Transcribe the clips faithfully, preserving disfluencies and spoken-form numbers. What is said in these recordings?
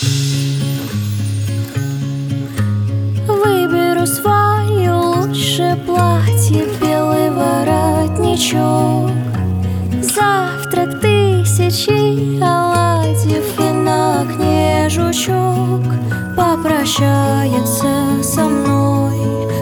Выберу свое лучшее платье, белый воротничок, завтрак тысячи оладьев и на окне жучок. Попрощается со мной,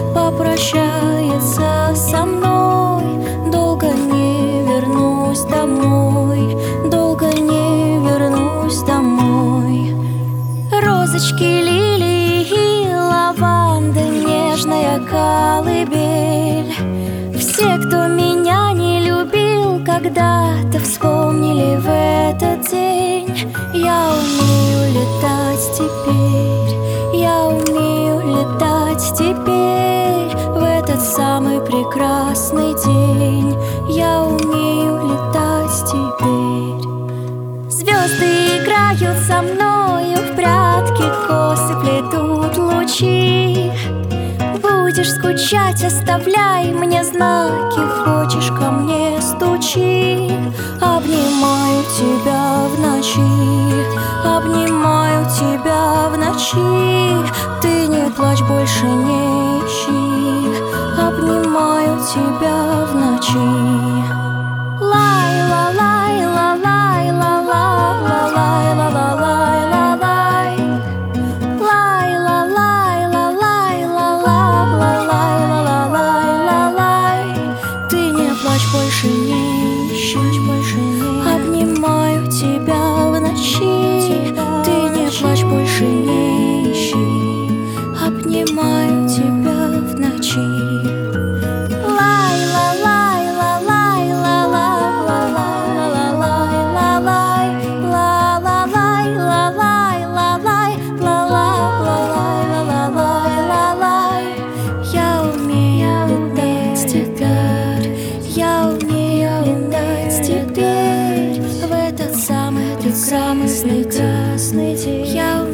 попрощается со мной. Долго не вернусь домой, долго не вернусь домой. Розочки, лилии и лаванды, нежная колыбель. Все, кто меня не любил, когда-то вспомнили в этот день. Я умею летать теперь, я умею летать теперь. В этот самый прекрасный день я умею летать теперь. Звезды играют со мною в прятки, косы плетут лучи. Будешь скучать, оставляй мне знаки, хочешь ко мне стучи. Обнимаю тебя в ночи, обнимаю тебя в ночи. Ты не плачь, больше не ищи, обнимаю тебя в ночи. Лай, ла, лай, ла, лай, ла, ла, ла, лай, ла, ла, лай, ла, лай. Лай, ла, лай, ла, лай, ла, ла, ла, лай, ла, ла, лай, ла, лай. Ты не плачь, больше не ищи, больше не. Обнимаю тебя в ночи. Ты не плачь, больше не ищи, обнимаю тебя в ночи. Теперь в этот самый прекрасный день я